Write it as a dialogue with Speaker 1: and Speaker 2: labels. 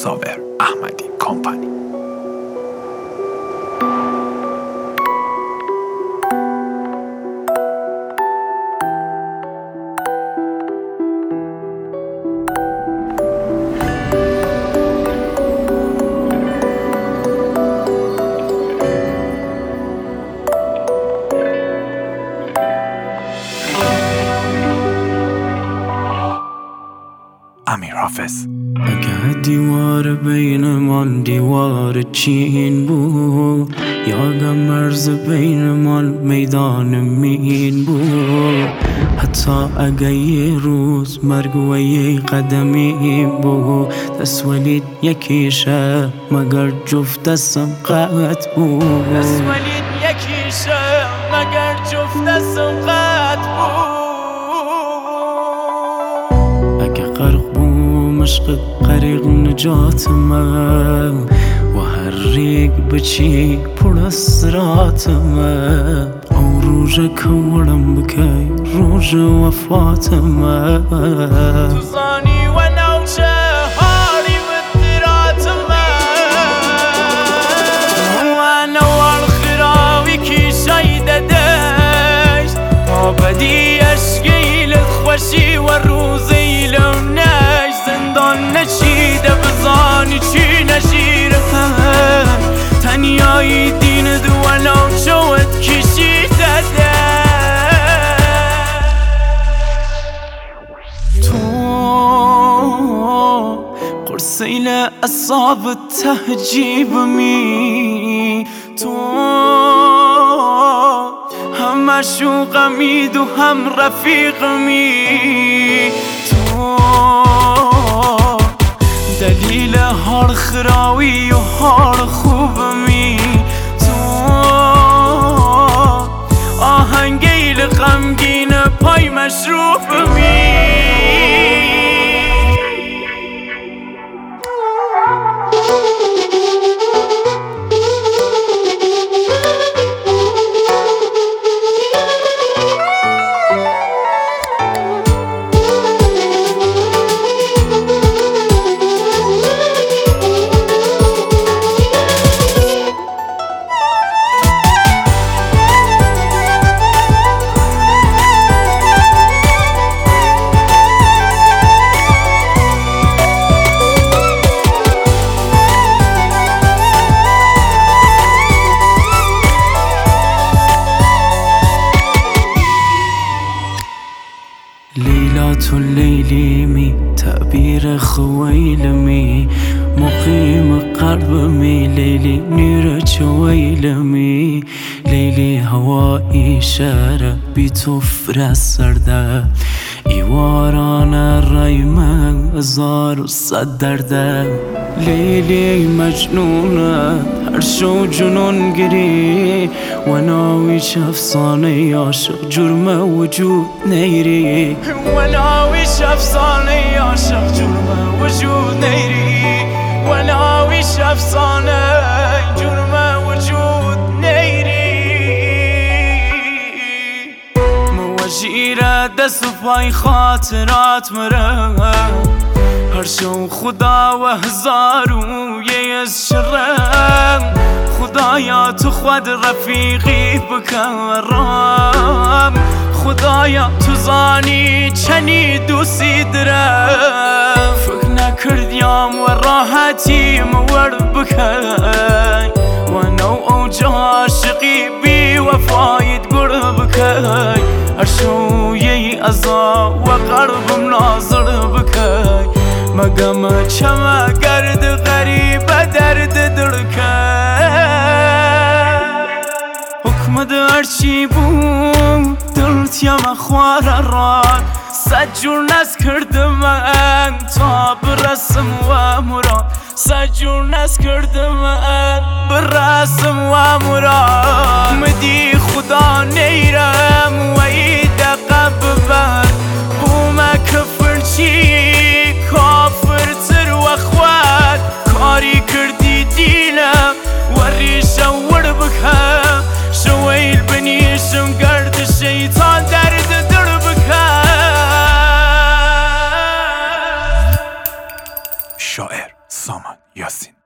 Speaker 1: صابر احمدی کامپانی. امیر حافظ.
Speaker 2: اگه دیوار بینمان دیوار چین بود، یادم مرز بینمان میدان مین بود. حتی اگه یه روز مرگ و یه قدمی بود، دست ولید یکیشه مگر جفت دستم قط بود.
Speaker 3: دست ولید یکیشه مگر جفت دستم قط بود.
Speaker 2: اگه غرق عشق غریق نجات من و هر ریگ بچی پر اسرات من، او روژه کورم بکی روژه وفات من.
Speaker 3: تو زانی و نوچه هاری بدرات من، و نوال خراوی کی شایده دشت ما بدی اشگیل خوشی و روزی لونش زندان نشیده بزانی چی نشیره تنیایی دین دولو چوت کشیده ده. تو قرسیل اصاب تهجیب می، تو هم مشوقمی دو هم رفیقمی، تو دلیل هر خراوی و هر خوبمی، تو آهنگیل غمگین پای مشروبمی.
Speaker 2: ليلات الليل تعبير خويلمي مقيم قلبي ليلي نير شويلمي ليلي هوائي شارع بتفر السرده ایواران رایمه هزار و صد درده. لیلی مجنونه هر شو جنون گری و ناویش افسانه عاشق جرم وجود نیری،
Speaker 3: و ناویش افسانه عاشق جرم وجود نیری، و ناویش افسانه جرم وجود نیری. موجیره دست و پای خاطرات مره هر شو خدا و هزارو یه از شرم. خدایا تو خود رفیقی بکرم، خدایا تو زانی چنی دوستی درم. فکر نکردیم و راحتی مور بکی و نو اوج عاشقی بی وفایت گر بکی. هر شو یه ازا و قربم ناظر بکی مگم چما گرد غریب درد درکه. حکم درچی بود دلت یم خوار راد، صد جور نز کردم من تا برسم و مراد، صد جور نز کردم من برسم و مراد. مدی خدا نیرم و ای دقه ببر بوم کفر چی کافر تر و خواد. کاری کردی دینم و ریشه ور بکم شویل بنیشم گرد شیطان درد در بکم.
Speaker 1: شاعر سامان یاسین.